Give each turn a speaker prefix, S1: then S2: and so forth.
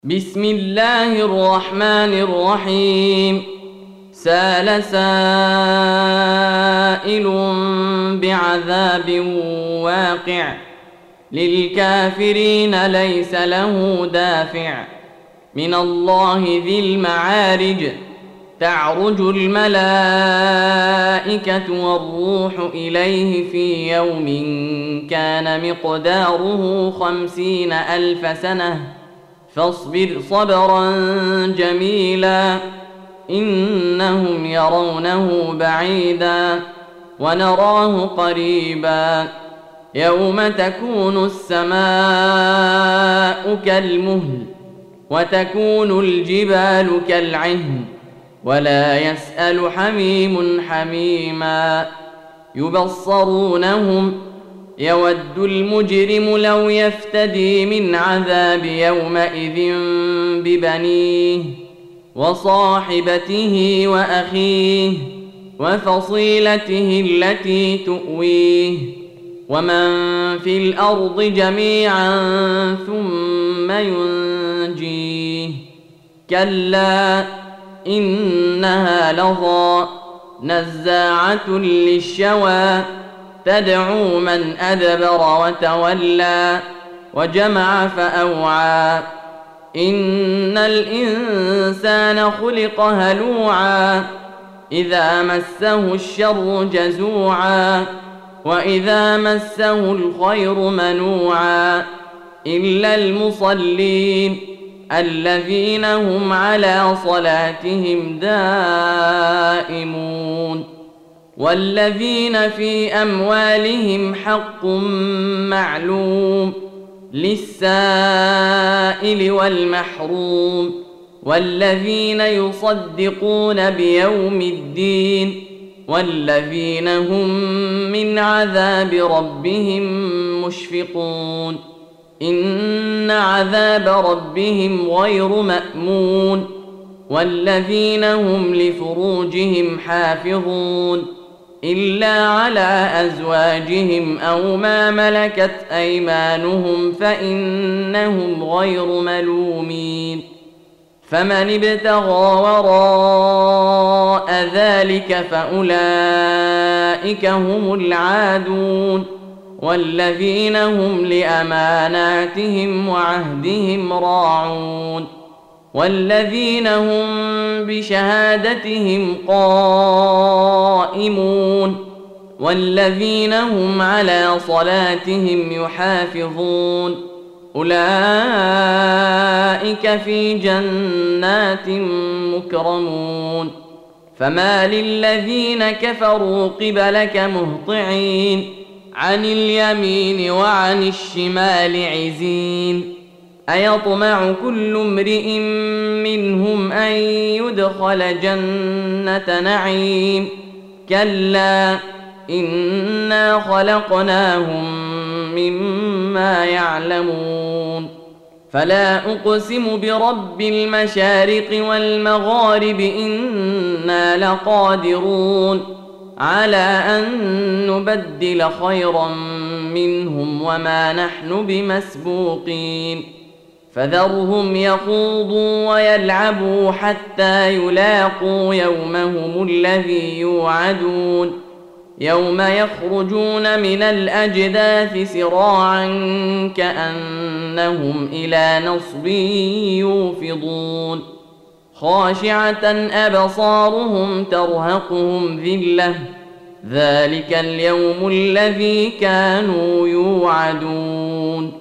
S1: بسم الله الرحمن الرحيم. سأل سائل بعذاب واقع للكافرين ليس له دافع من الله ذي المعارج. تعرج الملائكة والروح إليه في يوم كان مقداره 50,000 سنة فاصبر صبرا جميلا إنهم يرونه بعيدا ونراه قريبا. يوم تكون السماء كالمهل وتكون الجبال كالعهن ولا يسأل حميم حميما. يبصرونهم يود المجرم لو يفتدي من عذاب يومئذ ببنيه وصاحبته وأخيه وفصيلته التي تؤويه ومن في الأرض جميعا ثم ينجيه. كلا إنها لظى نزاعة للشوى تدعو من أدبر وتولى وجمع فأوعى. إن الإنسان خلق هلوعا إذا مسه الشر جزوعا وإذا مسه الخير منوعا إلا المصلين الذين هم على صلاتهم دائمون والذين في أموالهم حق معلوم للسائل والمحروم والذين يصدقون بيوم الدين والذين هم من عذاب ربهم مشفقون. إن عذاب ربهم غير مأمون والذين هم لفروجهم حافظون إلا على أزواجهم أو ما ملكت أيمانهم فإنهم غير ملومين. فمن ابتغى وراء ذلك فأولئك هم العادون والذين هم لأماناتهم وعهدهم راعون والذين هم بشهادتهم قائمون والذين هم على صلاتهم يحافظون أولئك في جنات مكرمون. فما للذين كفروا قبلك مهطعين عن اليمين وعن الشمال عزين. أيطمع كل امرئ منهم أن يدخل جنة نعيم كلا إنا خلقناهم مما يعلمون. فلا أقسم برب المشارق والمغارب إنا لقادرون على أن نبدل خيرا منهم وما نحن بمسبوقين. فذرهم يخوضوا ويلعبوا حتى يلاقوا يومهم الذي يوعدون يوم يخرجون من الأجداث سراعا كأنهم إلى نصب يوفضون خاشعة أبصارهم ترهقهم ذلة ذلك اليوم الذي كانوا يوعدون.